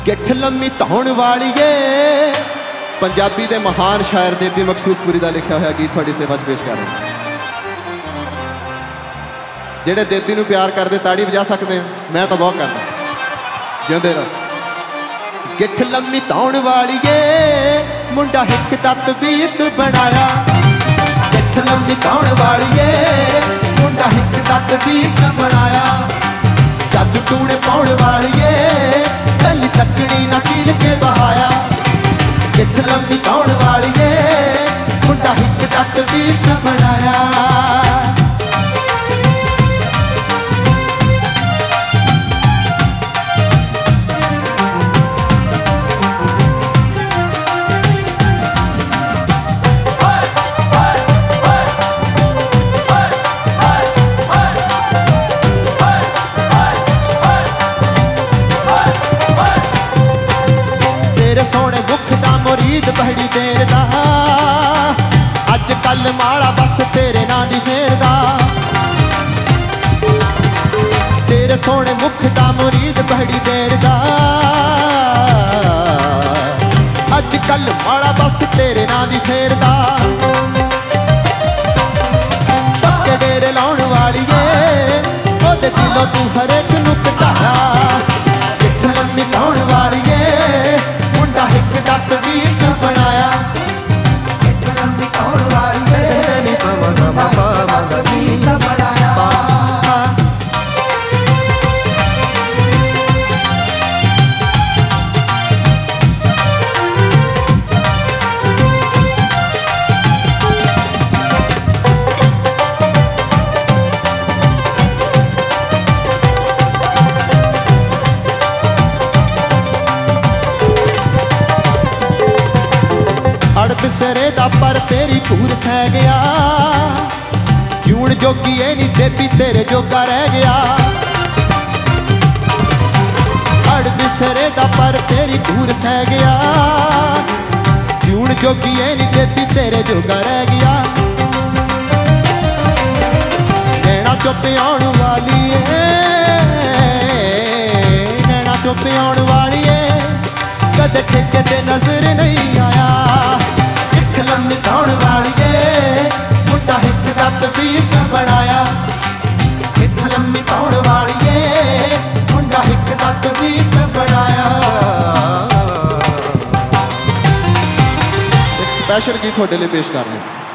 ਗਿੱਠ ਲੰਮੀ ਧੌਣ ਵਾਲੀਏ ਪੰਜਾਬੀ ਦੇ ਮਹਾਨ ਸ਼ਾਇਰ ਦੇਬੀ ਮਖਸੂਸਪੁਰੀ ਦਾ ਲਿਖਿਆ ਹੋਇਆ ਗੀਤ ਤੁਹਾਡੀ ਸੇਵਾ 'ਚ ਪੇਸ਼ ਕਰ ਰਹੇ ਜਿਹੜੇ ਦੇਬੀ ਨੂੰ ਪਿਆਰ ਕਰਦੇ ਤਾੜੀ ਵਜਾ ਸਕਦੇ ਆ ਮੈਂ ਤਾਂ ਬਹੁਤ ਕਰਦਾ ਜਿਉਂਦੇ ਰਹੋ। ਗਿੱਠ ਲੰਮੀ ਧੌਣ ਵਾਲੀਏ ਮੁੰਡਾ ਹਿੱਕ ਦਾ ਤਬੀਤ ਬਣਾਇਆ। ਗਿੱਠ ਲੰਮੀ ਧੌਣ ਵਾਲੀਏ ਮੁੰਡਾ ਹਿੱਕ ਦਾ ਤਬੀਤ ਬਣਾਇਆ। ਜੱਦ ਟੂਣੇ ਪਾਉਣ ਵਾਲੀਏ ਕੱਲੀ ਤੱਕਣੀ ਨਾ ਕੀਲ ਕੇ ਬਹਾਇਆ। ਗਿੱਠ ਲੰਮੀ ਧੌਣ ਵਾਲੀਏ ਮੁੰਡਾ ਹਿੱਕ ਦਾ ਤਬੀਤ ਬਣਾਇਆ। ਸੋਹਣੇ ਮੁਖ ਦਾ ਮੁਰੀਦ ਬਹੜੀ ਦੇਰ ਦਾ ਅੱਜ ਕੱਲ ਮਾਲਾ ਬਸ ਤੇਰੇ ਨਾਂ ਦੀ ਫੇਰਦਾ। ਤੇਰੇ ਸੋਹਣੇ ਮੁਖ ਦਾ ਮੁਰੀਦ ਬਹੜੀ ਦੇਰ ਦਾ ਅੱਜ ਕੱਲ ਮਾਲਾ ਬਸ ਤੇਰੇ ਨਾਂ ਦੀ ਫੇਰਦਾ। ਪੱਕੇ ਡੇਰੇ ਲਾਉਣ ਵਾਲੀਏ ਉਹਦੇ ਦਿਲੋਂ ਤੂੰ ਹਰੇਕ ਨੂੰ ਘਟਾਇਆ। ਗਿੱਠ ਲੰਮੀ ਧੌਣ ਵਾਲੀਏ ਮੁੰਡਾ ਹਿੱਕ ਦਾ ਤਬੀਤ ਬਣਾਇਆ। ਗਿੱਠ ਲੰਮੀ ਧੌਣ ਵਾਲੀਏ ਨੀ ਪਾਵਾਂ ਦਾ ਪਾਵਾਂ ਦਾ ਤਬੀਤ ਬਣਾਇਆ। ਅੜ ਬਿਸਰੇ ਦਾ ਪਰ ਤੇਰੀ ਘੂਰ ਸਹਿ ਗਿਆ। ਜੂਣ ਜੋਗੀ ਏ ਨੀ ਦੇਬੀ ਤੇਰੇ ਜੋਗਾ ਰਹਿ ਗਿਆ। ਅੜ ਬਿਸਰੇ ਦਾ ਪਰ ਤੇਰੀ ਘੂਰ ਸਹਿ ਗਿਆ। ਜੂਣ ਜੋਗੀ ਏ ਨੀ ਦੇਬੀ ਤੇਰੇ ਜੋਗਾ ਰਹਿ ਗਿਆ। ਨੈਣਾ ਚੁੱਪ ਆਉਣ ਵਾਲੀ ਏ ਨੈਣਾ ਚੁੱਪ ਆਉਣ ਵਾਲੀ ਏ ਕਦੇ ਠੇਕੇ ਤੇ ਨਜ਼ਰ ਨਹੀਂ ਆਇਆ। ਗਿੱਠ ਲੰਮੀ ਧੌਣ ਵਾਲੀਏ ਮੁੰਡਾ ਹਿੱਕ ਦਾ ਤਬੀਤ ਬਣਾਇਆ। ਗਿੱਠ ਲੰਮੀ ਧੌਣ ਵਾਲੀਏ ਮੁੰਡਾ ਹਿੱਕ ਦਾ ਤਬੀਤ ਬਣਾਇਆ। ਇੱਕ ਸਪੈਸ਼ਲ ਗੀਤ ਤੁਹਾਡੇ ਲਈ ਪੇਸ਼ ਕਰ ਰਹੇ ਹਾਂ।